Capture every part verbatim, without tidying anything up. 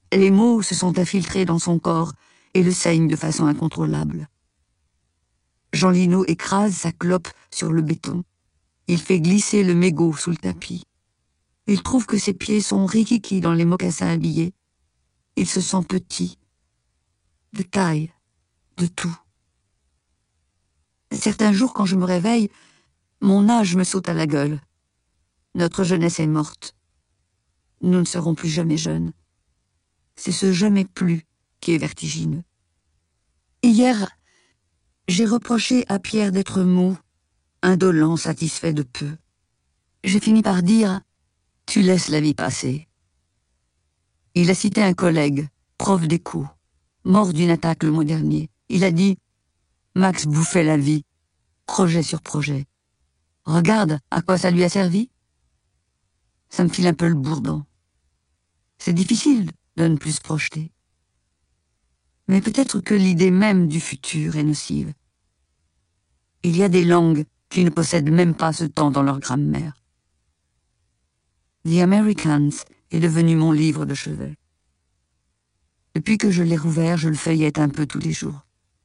Les mots se sont infiltrés dans son corps et le saignent de façon incontrôlable. Jean Lino écrase sa clope sur le béton. Il fait glisser le mégot sous le tapis. Il trouve que ses pieds sont rikiki dans les mocassins habillés. Il se sent petit, de taille, de tout. Certains jours, quand je me réveille, mon âge me saute à la gueule. Notre jeunesse est morte. Nous ne serons plus jamais jeunes. C'est ce jamais plus qui est vertigineux. Hier, j'ai reproché à Pierre d'être mou, indolent, satisfait de peu. J'ai fini par dire « Tu laisses la vie passer ». Il a cité un collègue, prof d'éco, mort d'une attaque le mois dernier. Il a dit « Max bouffait la vie, projet sur projet. Regarde à quoi ça lui a servi ?» Ça me file un peu le bourdon. C'est difficile de ne plus se projeter. Mais peut-être que l'idée même du futur est nocive. Il y a des langues qui ne possèdent même pas ce temps dans leur grammaire. The Americans est devenu mon livre de chevet. Depuis que je l'ai rouvert, je le feuillette un peu tous les jours.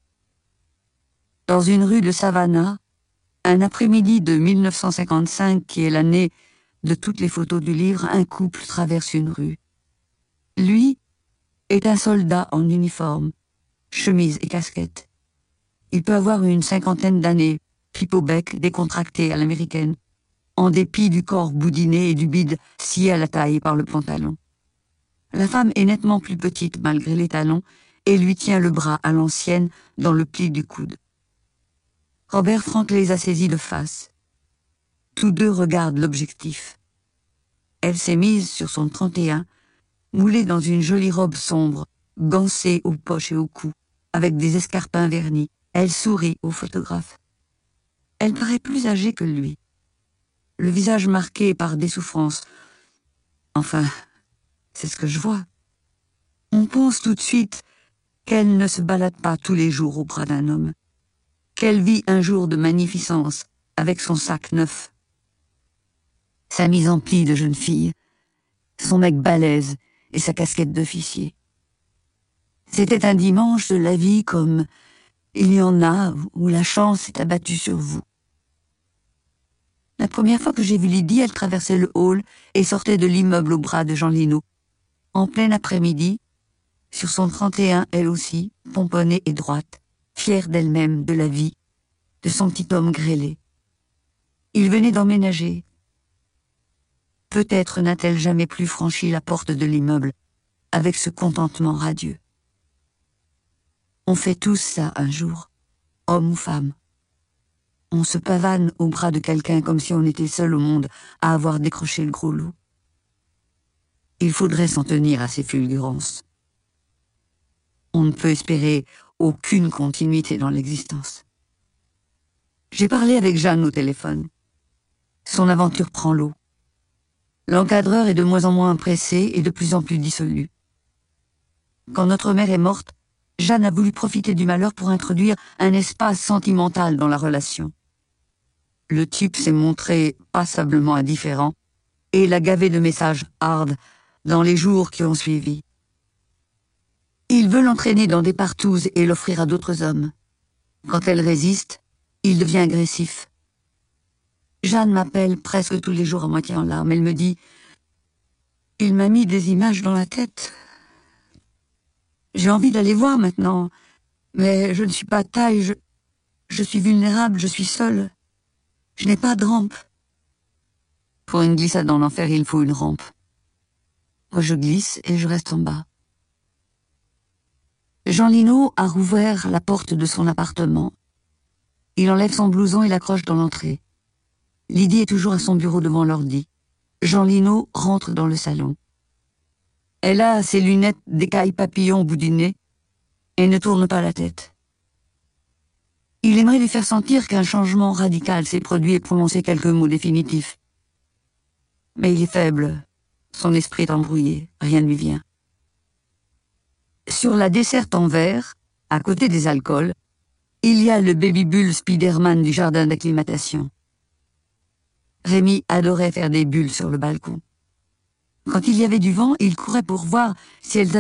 Dans une rue de Savannah, un après-midi de mille neuf cent cinquante-cinq, qui est l'année de toutes les photos du livre, un couple traverse une rue. Lui est un soldat en uniforme, chemise et casquette. Il peut avoir une cinquantaine d'années, pipe au bec, décontracté à l'américaine, en dépit du corps boudiné et du bide scié à la taille par le pantalon. La femme est nettement plus petite malgré les talons et lui tient le bras à l'ancienne dans le pli du coude. Robert Frank les a saisis de face. Tous deux regardent l'objectif. Elle s'est mise sur son trente et un, moulée dans une jolie robe sombre, gancée aux poches et au cou, avec des escarpins vernis. Elle sourit au photographe. Elle paraît plus âgée que lui. Le visage marqué par des souffrances. Enfin, c'est ce que je vois. On pense tout de suite qu'elle ne se balade pas tous les jours au bras d'un homme, qu'elle vit un jour de magnificence avec son sac neuf. Sa mise en pli de jeune fille, son mec balèze et sa casquette d'officier. C'était un dimanche de la vie comme il y en a où la chance est abattue sur vous. La première fois que j'ai vu Lydie, elle traversait le hall et sortait de l'immeuble au bras de Jean Lino. En plein après-midi, sur son trente et un, elle aussi, pomponnée et droite, fière d'elle-même, de la vie, de son petit homme grêlé. Il venait d'emménager. Peut-être n'a-t-elle jamais plus franchi la porte de l'immeuble avec ce contentement radieux. On fait tous ça un jour, homme ou femme. On se pavane au bras de quelqu'un comme si on était seul au monde à avoir décroché le gros lot. Il faudrait s'en tenir à ces fulgurances. On ne peut espérer aucune continuité dans l'existence. J'ai parlé avec Jeanne au téléphone. Son aventure prend l'eau. L'encadreur est de moins en moins pressé et de plus en plus dissolu. Quand notre mère est morte, Jeanne a voulu profiter du malheur pour introduire un espace sentimental dans la relation. Le type s'est montré passablement indifférent et l'a gavé de messages hard dans les jours qui ont suivi. Il veut l'entraîner dans des partouzes et l'offrir à d'autres hommes. Quand elle résiste, il devient agressif. Jeanne m'appelle presque tous les jours à moitié en larmes. Elle me dit « Il m'a mis des images dans la tête. J'ai envie d'aller voir maintenant, mais je ne suis pas taille, je, je suis vulnérable, je suis seule. Je n'ai pas de rampe. » Pour une glissade dans l'enfer, il faut une rampe. Moi, je glisse et je reste en bas. Jean Lino a rouvert la porte de son appartement. Il enlève son blouson et l'accroche dans l'entrée. Lydie est toujours à son bureau devant l'ordi. Jean Lino rentre dans le salon. Elle a ses lunettes d'écailles papillons au bout du nez et ne tourne pas la tête. Il aimerait lui faire sentir qu'un changement radical s'est produit et prononcer quelques mots définitifs. Mais il est faible, son esprit est embrouillé, rien ne lui vient. Sur la desserte en verre, à côté des alcools, il y a le baby-bull Spiderman du jardin d'acclimatation. Rémi adorait faire des bulles sur le balcon. Quand il y avait du vent, il courait pour voir si elles avaient